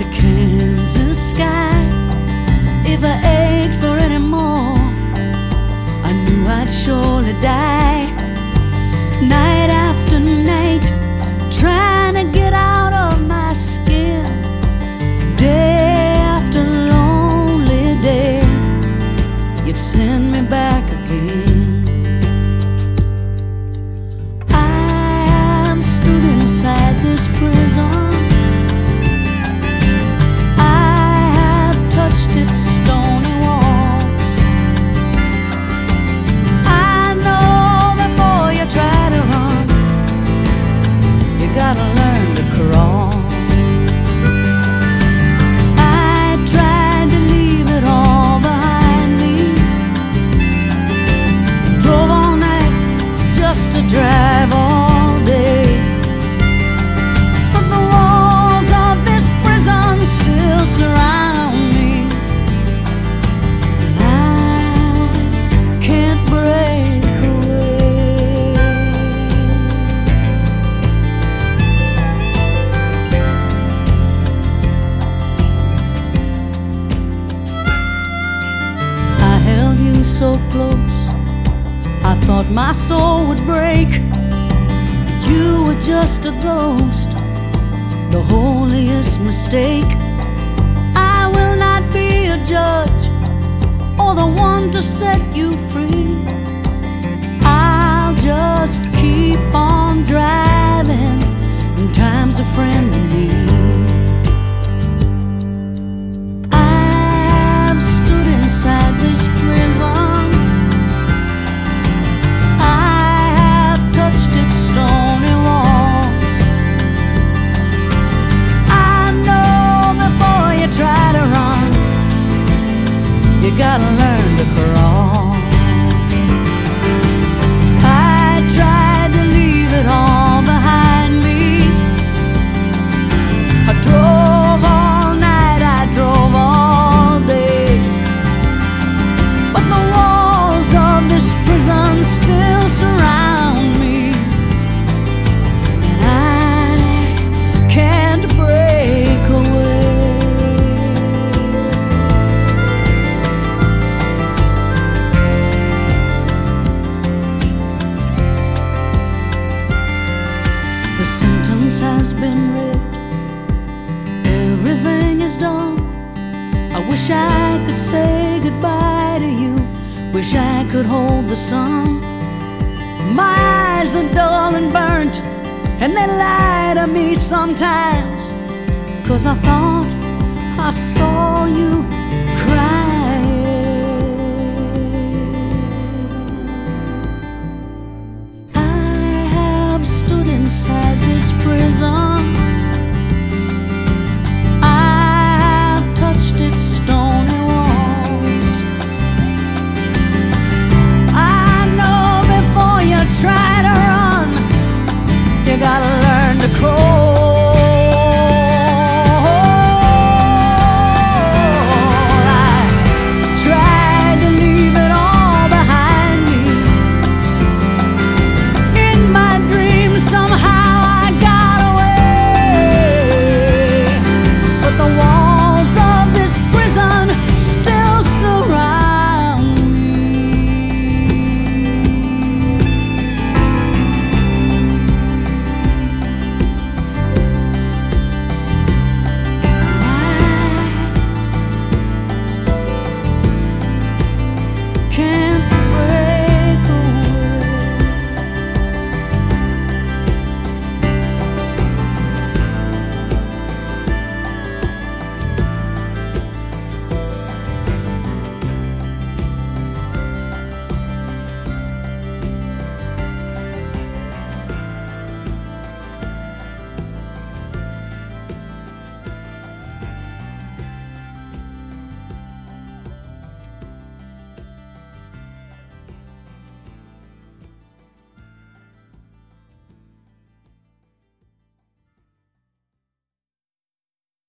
the Kansas sky. If I ached for any more, I knew I'd surely die. Night after night, trying to get out of my skin. Day after lonely day, you'd send me back again. I've stood inside this prison. I have touched its stony walls. I know before you try to run, you gotta learn to crawl. I tried to leave it all behind me. Drove all night just to drive all day. But the walls of this prison still surround me, and I can't break away. I held you so close, I thought my soul would break. You were just a ghost, the holiest mistake. I will not be a judge or the one to set you free. I'll just keep on driving, and time's a friend to me. I've stood inside this prison. I have touched its stony walls. I know before you try to run, you gotta learn to crawl. I tried to leave it all behind me. I drove all night, I drove all day. But the walls of this prison still surround me, and I can't break away. The sentence has been read, everything is done. I wish I could say goodbye to you, wish I could hold the sun. My eyes are dull and burnt, and they lie to me sometimes, 'cause I thought I saw you crying. I have stood inside this prison.